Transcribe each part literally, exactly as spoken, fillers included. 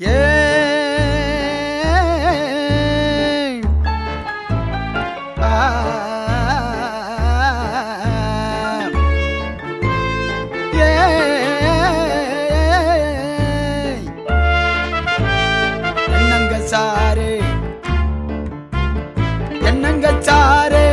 என்னங்க சாரே என்னங்க சாரே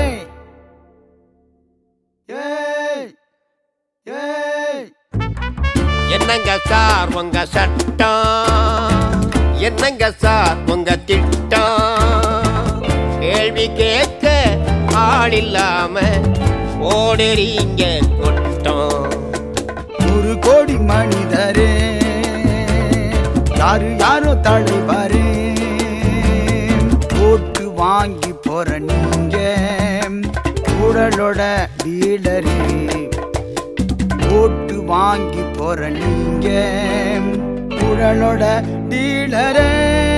என்னங்க சார் உங்க சட்டம், என்னங்க சார் உங்க திட்டம், கேள்வி கேட்க ஆள் இல்லாம ஓடுறீங்க கொட்டம். ஒரு கோடி மனிதரே யாரு யாரோ தலைவரே, ஓட்டு வாங்கி போற நீங்க உடலோட டீலரே, ஓட்டு வாங்கி போற நீங்க உடலோட டீலரே.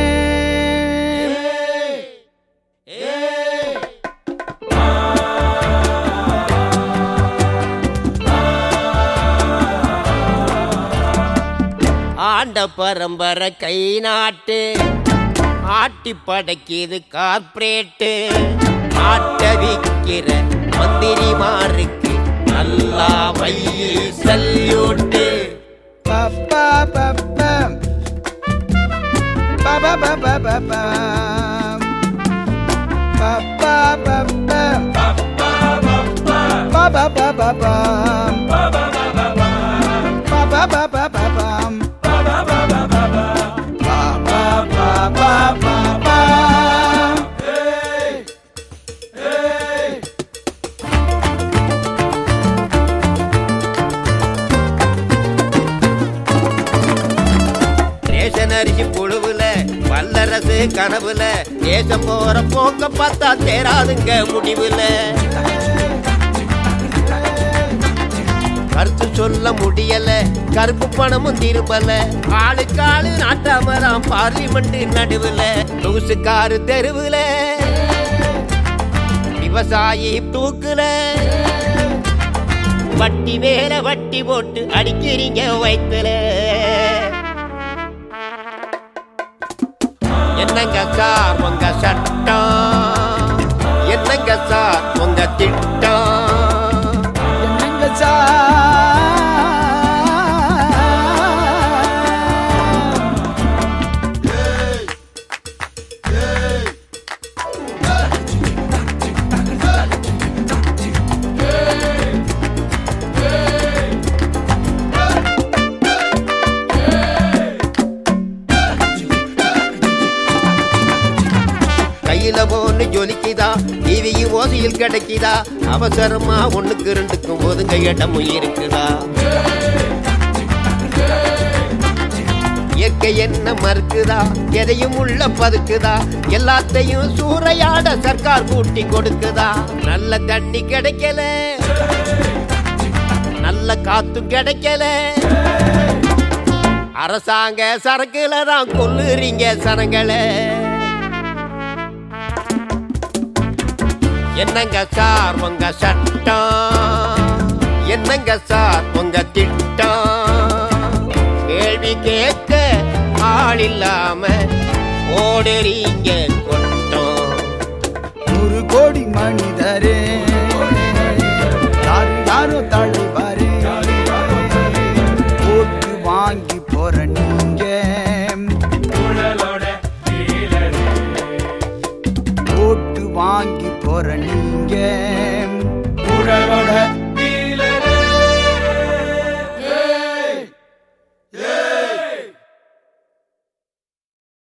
ஆண்ட பரம்பரை கை நாட்டு ஆட்டி படைக்கிது கார்பரேட்டு, ஆட்ட விக்கிற மந்திரிமாருக்கு நல்லா வையி சல்யூட்டு. பப்பா பப்பா பப்பா பப்பா பப்பா பப்பா பப்பா பப்பா பப்பா அரிசி புழுவுல வல்லரசு கனவுல தேசம் போற போக்க பார்த்தா தேராதுங்க முடிவுல. கருத்து சொல்ல முடியல கருப்பு பணமும் திரும்பல, ஆளுக்காளு நாட்டாமராம் பார்லிமெண்ட் நடுவுல, லூசுக்காரு தெருவுல விவசாயி தூக்குல, வட்டி மேல வட்டி போட்டு அடிக்கிறீங்க வயிற்றுல. என்னங்க சார் உங்க சட்டம், என்னங்க சார் உங்க திட்டம், என்னங்க சார் கையில போன்னு ஜொலிக்குதா, டிவியும் ஓசையில் கிடைக்குதா, அவசரமா ஒண்ணுக்கு ரெண்டுக்கும் ஒதுங்க இடமும் இருக்குதா. இயற்கை என்ன மறுக்குதா, எதையும் உள்ள பதுக்குதா, எல்லாத்தையும் சூறையாட சர்க்கார் கூட்டி கொடுக்குதா. நல்ல தண்ணி கிடைக்கல, நல்ல காத்தும் கிடைக்கல, அரசாங்க சரக்குல தான் கொல்லுறீங்க சனங்களை. என்னங்க சார் உங்க சட்டம், என்னங்க சார் உங்க திட்டம், கேள்வி கேட்க ஆள் இல்லாம ஓடுறீங்க கொட்டம். ஒரு கோடி மனிதரே யாரு யாரோ தலைவரே, ஓட்டு வாங்கி போற நீங்க ஓட்டு வாங்கி போற நீங்க